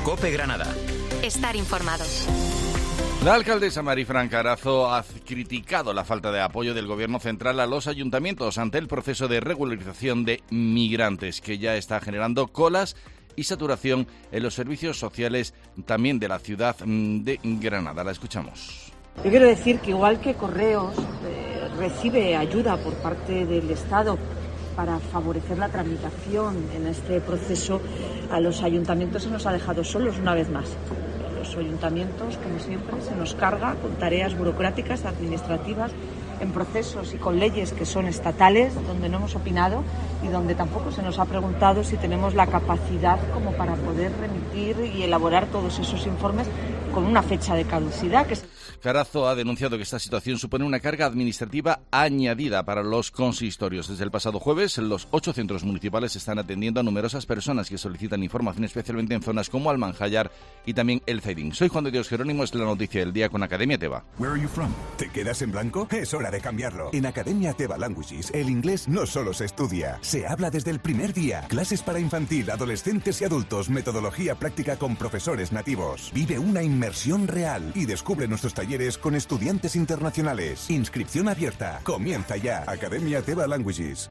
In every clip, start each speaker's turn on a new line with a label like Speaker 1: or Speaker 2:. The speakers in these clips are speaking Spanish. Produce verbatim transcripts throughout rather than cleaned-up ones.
Speaker 1: COPE Granada.
Speaker 2: Estar informados.
Speaker 3: La alcaldesa Marifran Carazo ha criticado la falta de apoyo del Gobierno central a los ayuntamientos ante el proceso de regularización de migrantes, que ya está generando colas y saturación en los servicios sociales también de la ciudad de Granada. La escuchamos.
Speaker 4: Yo quiero decir que igual que Correos eh, recibe ayuda por parte del Estado para favorecer la tramitación en este proceso, a los ayuntamientos se nos ha dejado solos una vez más. Los ayuntamientos, como siempre, se nos carga con tareas burocráticas, administrativas, en procesos y con leyes que son estatales, donde no hemos opinado y donde tampoco se nos ha preguntado si tenemos la capacidad como para poder remitir y elaborar todos esos informes con una fecha de caducidad. Que...
Speaker 3: Carazo ha denunciado que esta situación supone una carga administrativa añadida para los consistorios. Desde el pasado jueves, los ocho centros municipales están atendiendo a numerosas personas que solicitan información, especialmente en zonas como Almanjayar y también El Zaidín. Soy Juan de Dios Jerónimo, es la noticia del día con Academia Teva.
Speaker 5: Where are you from? ¿Te quedas en blanco? Es hora de cambiarlo. En Academia Teva Languages, el inglés no solo se estudia, se habla desde el primer día. Clases para infantil, adolescentes y adultos, metodología práctica con profesores nativos. Vive una inmersión real y descubre nuestros talleres con estudiantes internacionales. Inscripción abierta. Comienza ya. Academia Teva Languages.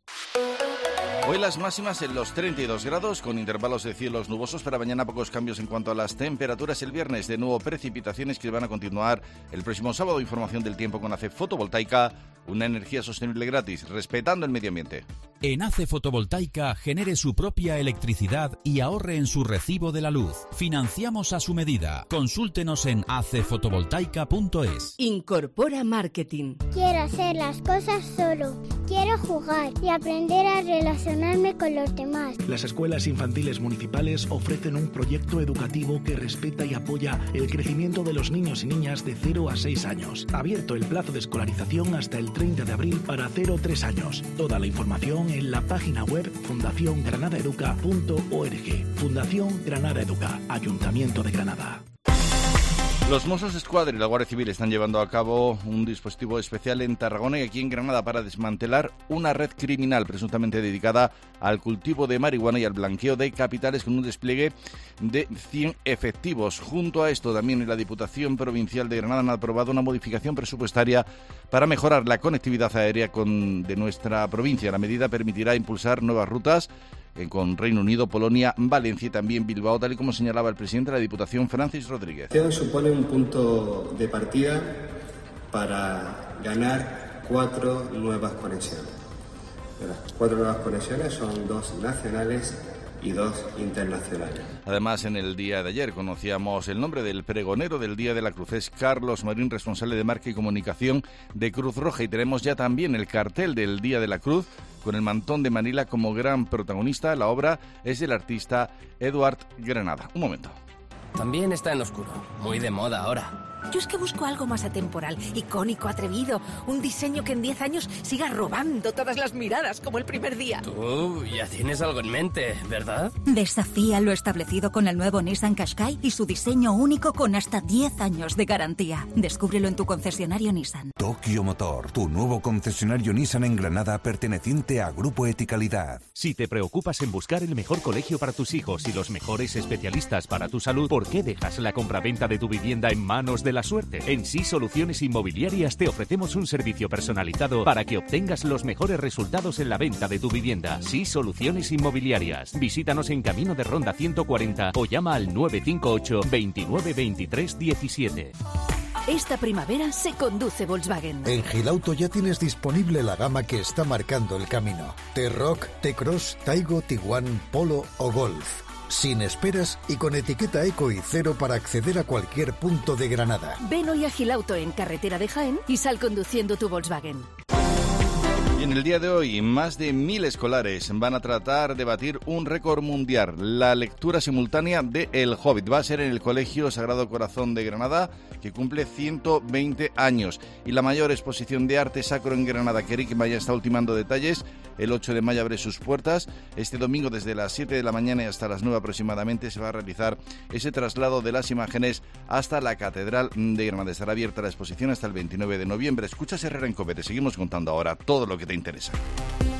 Speaker 3: Hoy las máximas en los treinta y dos grados, con intervalos de cielos nubosos. Para mañana pocos cambios en cuanto a las temperaturas. El viernes, de nuevo, precipitaciones que van a continuar el próximo sábado. Información del tiempo con A C E Fotovoltaica, una energía sostenible gratis, respetando el medio ambiente.
Speaker 6: En A C E Fotovoltaica genere su propia electricidad y ahorre en su recibo de la luz. Financiamos a su medida. Consúltenos en a c fotovoltaica punto es.
Speaker 7: Incorpora marketing.
Speaker 8: Quiero hacer las cosas solo. Quiero jugar y aprender a relacionarme con los demás.
Speaker 9: Las escuelas infantiles municipales ofrecen un proyecto educativo que respeta y apoya el crecimiento de los niños y niñas de cero a seis años. Abierto el plazo de escolarización hasta el treinta de abril para cero a tres años. Toda la información en la página web fundación granada educa punto org. Fundación Granada Educa, Ayuntamiento de Granada.
Speaker 3: Los Mossos d'Esquadra y la Guardia Civil están llevando a cabo un dispositivo especial en Tarragona y aquí en Granada para desmantelar una red criminal presuntamente dedicada al cultivo de marihuana y al blanqueo de capitales, con un despliegue de cien efectivos. Junto a esto, también en la Diputación Provincial de Granada han aprobado una modificación presupuestaria para mejorar la conectividad aérea con, de nuestra provincia. La medida permitirá impulsar nuevas rutas con Reino Unido, Polonia, Valencia y también Bilbao, tal y como señalaba el presidente de la Diputación, Francis Rodríguez.
Speaker 10: Supone un punto de partida para ganar cuatro nuevas conexiones. De las cuatro nuevas conexiones son dos nacionales y dos internacionales.
Speaker 3: Además, en el día de ayer conocíamos el nombre del pregonero del Día de la Cruz. Es Carlos Marín, responsable de marca y comunicación de Cruz Roja. Y tenemos ya también el cartel del Día de la Cruz, con el mantón de Manila como gran protagonista. La obra es del artista Eduard Granada. Un momento.
Speaker 11: También está en oscuro, muy de moda ahora.
Speaker 12: Yo es que busco algo más atemporal, icónico, atrevido, un diseño que en diez años siga robando todas las miradas como el primer día.
Speaker 11: Tú ya tienes algo en mente, ¿verdad?
Speaker 13: Desafía lo establecido con el nuevo Nissan Qashqai y su diseño único con hasta diez años de garantía. Descúbrelo en tu concesionario Nissan.
Speaker 5: Tokio Motor, tu nuevo concesionario Nissan en Granada, perteneciente a Grupo Eticalidad.
Speaker 14: Si te preocupas en buscar el mejor colegio para tus hijos y los mejores especialistas para tu salud, ¿por qué dejas la compraventa de tu vivienda en manos de la suerte? En Sí Soluciones Inmobiliarias te ofrecemos un servicio personalizado para que obtengas los mejores resultados en la venta de tu vivienda. Sí Soluciones Inmobiliarias. Visítanos en Camino de Ronda ciento cuarenta o llama al nueve cinco ocho, veintinueve, veintitrés, diecisiete.
Speaker 7: Esta primavera se conduce Volkswagen.
Speaker 15: En Gilauto ya tienes disponible la gama que está marcando el camino. T-Roc, T-Cross, Taigo, Tiguan, Polo o Golf. Sin esperas y con etiqueta eco y cero para acceder a cualquier punto de Granada.
Speaker 7: Ven hoy a Gilauto en carretera de Jaén y sal conduciendo tu Volkswagen.
Speaker 3: Y en el día de hoy, más de mil escolares van a tratar de batir un récord mundial. La lectura simultánea de El Hobbit va a ser en el Colegio Sagrado Corazón de Granada, que cumple ciento veinte años. Y la mayor exposición de arte sacro en Granada, que Eric Maya está ultimando detalles, el ocho de mayo abre sus puertas. Este domingo, desde las siete de la mañana y hasta las nueve aproximadamente, se va a realizar ese traslado de las imágenes hasta la Catedral de Granada. Estará abierta la exposición hasta el veintinueve de noviembre. Escuchas Herrera en COPE, te seguimos contando ahora todo lo que te interesa.